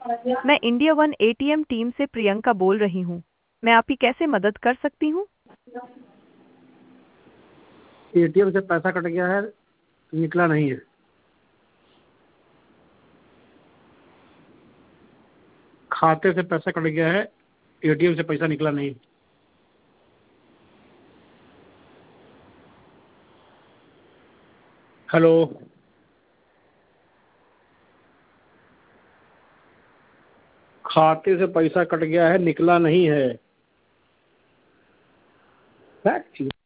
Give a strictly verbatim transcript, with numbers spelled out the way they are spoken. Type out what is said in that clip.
मैं India one ATM team से प्रियंका बोल रही हूँ। मैं आपकी कैसे मदद कर सकती हूँ? एटीएम से पैसा कट गया है, निकला नहीं है। खाते से पैसा कट गया है, एटीएम से पैसा निकला नहीं। हेलो। खाते से पैसा कट गया है, निकला नहीं है। क्या चीज़?